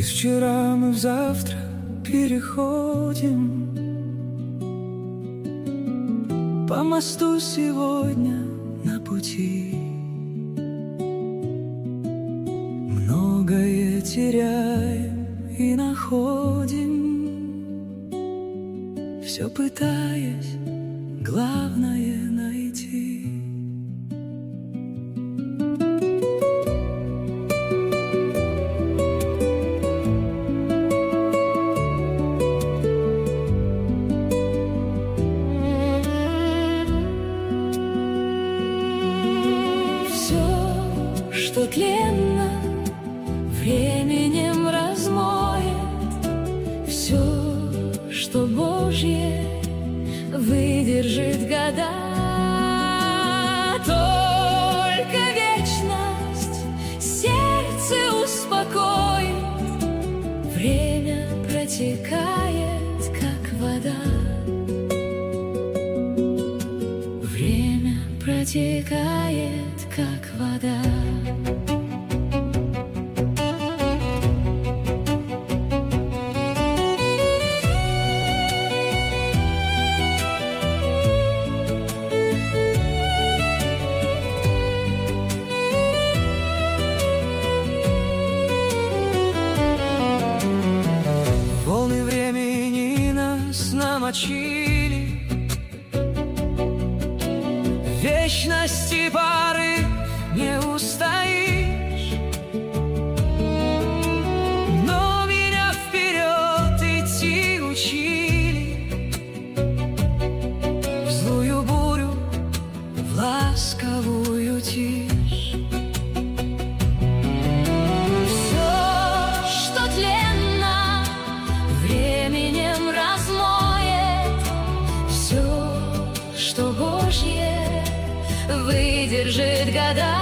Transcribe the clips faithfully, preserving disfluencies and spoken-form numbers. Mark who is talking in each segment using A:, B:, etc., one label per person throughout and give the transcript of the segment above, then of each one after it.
A: Из вчера мы в завтра переходим по мосту сегодня на пути. Многое теряем и находим, все пытаясь главное найти.
B: Что тленно временем размоет, все, что Божье, выдержит года. Только вечность сердце успокоит, время протекает, как вода. Время протекает, как вода.
A: Волны времени нас намочили, в вечности пары не устоишь. Но меня вперед идти учили, в злую бурю, в ласковую тишь.
B: Что Божье выдержит года.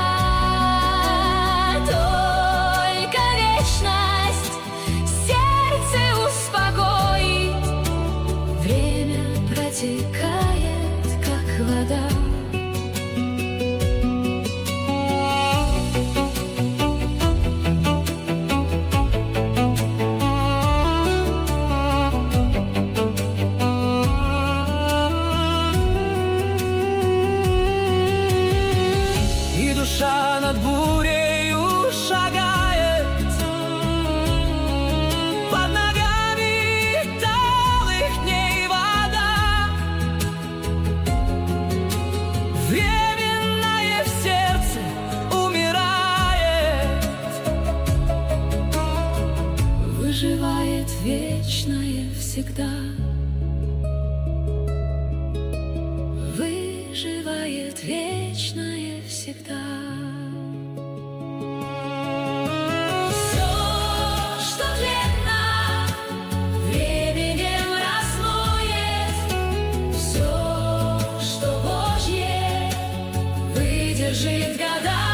B: Только вечность сердце успокоит, время протекает, как вода.
A: Душа над бурею шагает, под ногами талых дней вода. Временное в сердце умирает,
B: выживает вечное всегда. Выживает вечное всегда. Выдержит года.